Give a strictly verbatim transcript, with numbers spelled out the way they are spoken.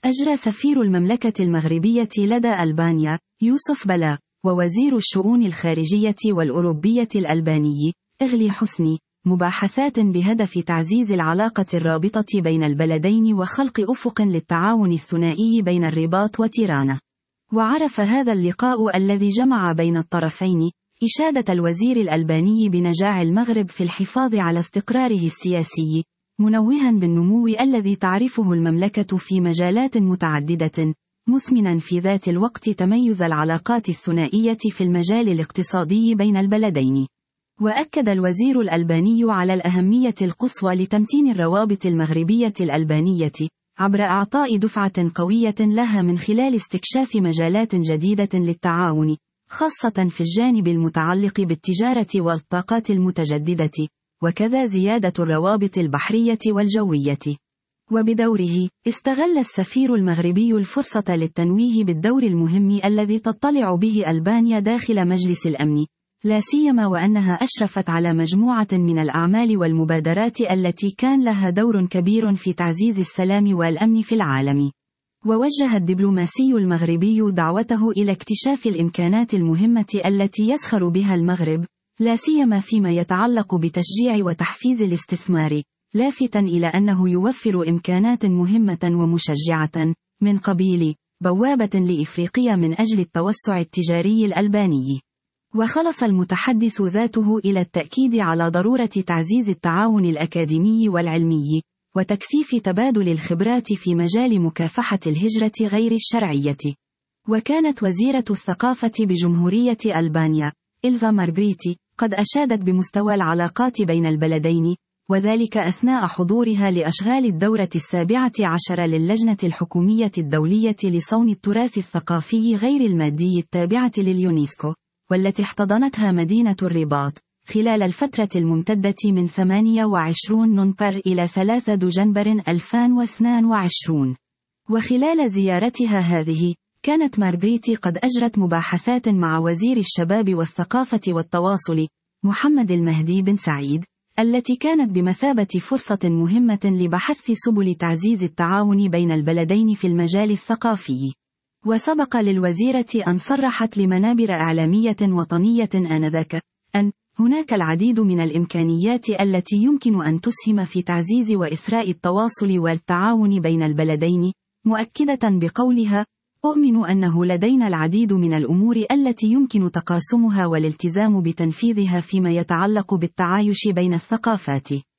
أجرى سفير المملكة المغربية لدى ألبانيا يوسف بلا ووزير الشؤون الخارجية والأوروبية الألباني إغلي حسني مباحثات بهدف تعزيز العلاقة الرابطة بين البلدين وخلق أفق للتعاون الثنائي بين الرباط وتيرانا. وعرف هذا اللقاء الذي جمع بين الطرفين إشادة الوزير الألباني بنجاح المغرب في الحفاظ على استقراره السياسي، منوها بالنمو الذي تعرفه المملكة في مجالات متعددة، مثمنا في ذات الوقت تميز العلاقات الثنائية في المجال الاقتصادي بين البلدين. وأكد الوزير الألباني على الأهمية القصوى لتمتين الروابط المغربية الألبانية عبر إعطاء دفعة قوية لها من خلال استكشاف مجالات جديدة للتعاون، خاصة في الجانب المتعلق بالتجارة والطاقات المتجددة، وكذا زيادة الروابط البحرية والجوية. وبدوره، استغل السفير المغربي الفرصة للتنويه بالدور المهم الذي تطلع به ألبانيا داخل مجلس الأمن، لا سيما وأنها أشرفت على مجموعة من الأعمال والمبادرات التي كان لها دور كبير في تعزيز السلام والأمن في العالم. ووجه الدبلوماسي المغربي دعوته إلى اكتشاف الإمكانات المهمة التي يسخر بها المغرب، لا سيما فيما يتعلق بتشجيع وتحفيز الاستثمار، لافتاً إلى أنه يوفر إمكانات مهمة ومشجعة من قبيل بوابة لإفريقيا من أجل التوسع التجاري الألباني. وخلص المتحدث ذاته إلى التأكيد على ضرورة تعزيز التعاون الأكاديمي والعلمي، وتكثيف تبادل الخبرات في مجال مكافحة الهجرة غير الشرعية. وكانت وزيرة الثقافة بجمهورية ألبانيا إلفا مارغريتي قد أشادت بمستوى العلاقات بين البلدين، وذلك أثناء حضورها لأشغال الدورة السابعة عشر للجنة الحكومية الدولية لصون التراث الثقافي غير المادي التابعة لليونسكو، والتي احتضنتها مدينة الرباط خلال الفترة الممتدة من ثمانية وعشرين نوفمبر إلى ثلاثة دجنبر ألفين واثنين وعشرين. وخلال زيارتها هذه، كانت مارغريتي قد أجرت مباحثات مع وزير الشباب والثقافة والتواصل محمد المهدي بن سعيد، التي كانت بمثابة فرصة مهمة لبحث سبل تعزيز التعاون بين البلدين في المجال الثقافي. وسبق للوزيرة أن صرحت لمنابر إعلامية وطنية آنذاك أن هناك العديد من الإمكانيات التي يمكن أن تسهم في تعزيز وإثراء التواصل والتعاون بين البلدين، مؤكدة بقولها: أؤمن أنه لدينا العديد من الأمور التي يمكن تقاسمها والالتزام بتنفيذها فيما يتعلق بالتعايش بين الثقافات.